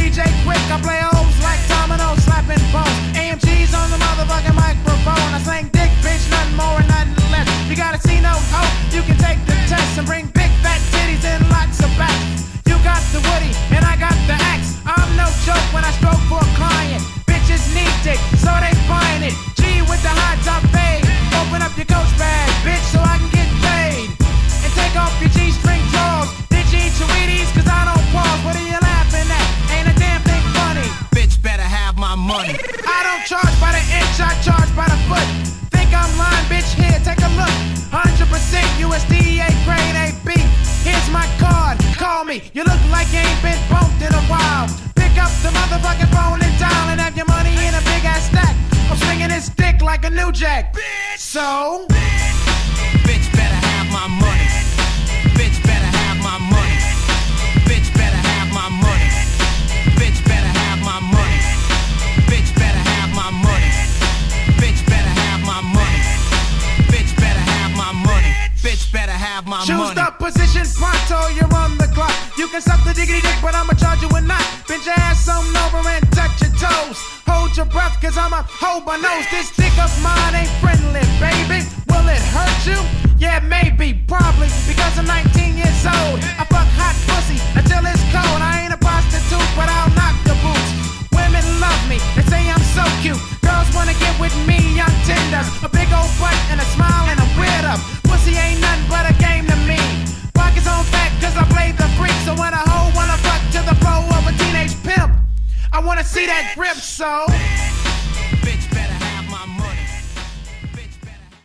DJ Quick, I play O's like dominoes, slapping bones. AMG's on the motherfucking microphone. I slang dick, bitch, nothing more and nothing less. You gotta see no hope, you can take the test and bring big fat titties and lots of backs. You got the woody and I got the axe. I'm no joke when I stroke for a client. Bitches need dick, so they buying it. G with the high top fade. Open up your coach bag, bitch, so I can get paid. And take off your G-string drawers. Did you eat your Wheaties? Cause I don't pause. What are you laughing at? Ain't a damn thing funny. Bitch better have my money. I don't charge by the inch, I charge by the foot. Think I'm lying, bitch, here, take a look. 100% USDA grade AB. Here's my card, call me. You look like you ain't been bumped in a while. Pick up the motherfucking phone and dial and have your money in a big ass stack. I'm swinging this dick like a new jack. Bitch. So, bitch better have my money. Bitch better have my money. Bitch better have my money. Bitch better have my money. Bitch better have my money. Bitch better have my money. Bitch better have my money. Bitch better have my money. Choose the position pronto, you're on the clock. You can suck the diggity dick, but I'ma charge you a knot. Bend your ass on over and touch your toes. Hold your breath, cause I'ma hold my nose. This dick of mine ain't friendly, baby. Will it hurt you? Yeah, maybe, probably, because I'm 19 years old. I fuck hot pussy until it's cold. I ain't a prostitute, but I'll knock the boots. Women love me, they say I'm so cute. Girls wanna get with me, young tenders. A big old butt and a smile and a weird up. Pussy ain't nothing but a game to me. Pockets on fat cause I play the freak. So when a hoe wanna fuck to the flow of a teenage pimp, I wanna see that grip, so